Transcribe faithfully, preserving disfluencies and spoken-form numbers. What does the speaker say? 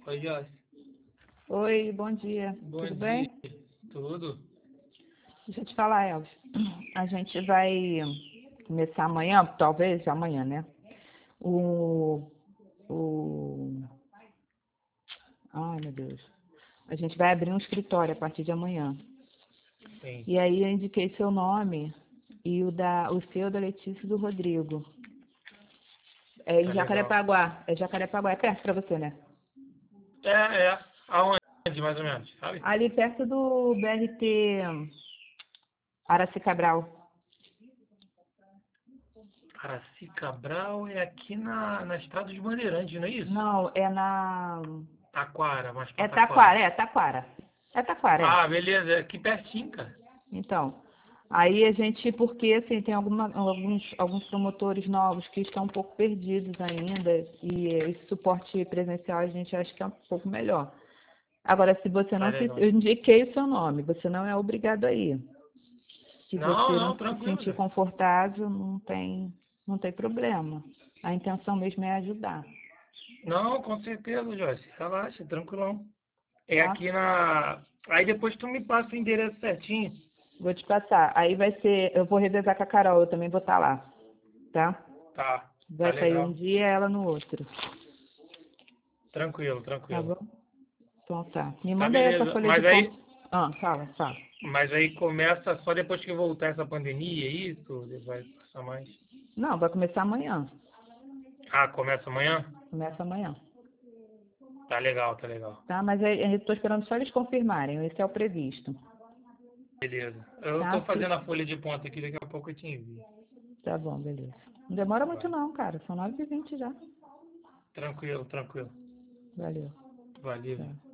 Oi, Joyce. Oi, bom dia. Bom Tudo dia. bem? Tudo? Deixa eu te falar, Elvis. A gente vai começar amanhã, talvez amanhã, né? O, o... Ai, meu Deus. A gente vai abrir um escritório a partir de amanhã. Sim. E aí eu indiquei seu nome e o, da, o seu da Letícia e do Rodrigo. É em Tá legal. Jacarepaguá. É Jacarepaguá, é perto pra você, né? É, é. Aonde, mais ou menos, sabe? Ali perto do B R T Araci Cabral. Araci Cabral é aqui na, na Estrada dos Bandeirantes, não é isso? Não, é na... Taquara, mais pra É Taquara. Taquara, é Taquara. É Taquara, é. Ah, beleza. É aqui pertinho, cara. Então, aí a gente, porque assim, tem alguma, alguns, alguns promotores novos que estão um pouco perdidos ainda, e esse suporte presencial a gente acha que é um pouco melhor. Agora, se você Tá não se, legal. eu indiquei o seu nome, você não é obrigado a ir. Se Não, você não não, se tranquilo, sentir Joyce. confortável, não tem, não tem problema. A intenção mesmo é ajudar, Não, com certeza, Joyce. Relaxa, tranquilão. É tá? aqui na... Aí depois tu me passa o endereço certinho. Vou te passar. Aí vai ser, eu vou revezar com a Carol, eu também vou estar lá, tá? Tá, tá Vai sair um legal. dia, ela no outro. Tranquilo, Tá tranquilo. bom? Então tá. Me Tá manda aí essa beleza. folha de Mas compra. aí, Ah, fala, fala. Mas aí começa só depois que voltar essa pandemia, é isso? Vai passar mais? Não, vai começar amanhã. Ah, começa amanhã? Começa amanhã. Tá legal, tá legal. Tá? Mas aí eu estou esperando só eles confirmarem. Esse é o previsto. Beleza. Eu tô Tá? Se- fazendo a folha de ponta aqui, daqui a pouco eu te envio. Tá bom, beleza. Não demora muito Vai. não, cara. São nove e vinte já. Tranquilo, tranquilo. Valeu. Valeu. Tchau.